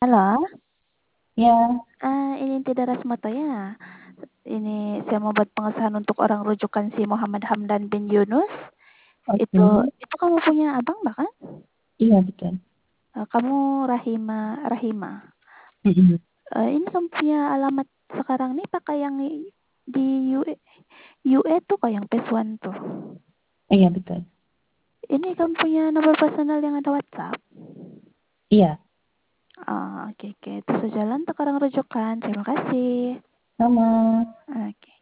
Halo, Ya, ini tidak Rasmata ya. Ini saya mau buat pengesahan untuk orang rujukan si Muhammad Hamdan bin Yunus. oke. Itu kamu punya abang bahkan? Iya, betul. Kamu Rahima. Mm-mm. Ini kamu punya alamat sekarang nih pakai yang di UE tuh kayak yang PS1 tuh. Iya, betul. Ini kamu punya nomor personal yang ada WhatsApp? Iya, Oke. Itu sejalan untuk orang rujukan. Terima kasih. sama. Oke.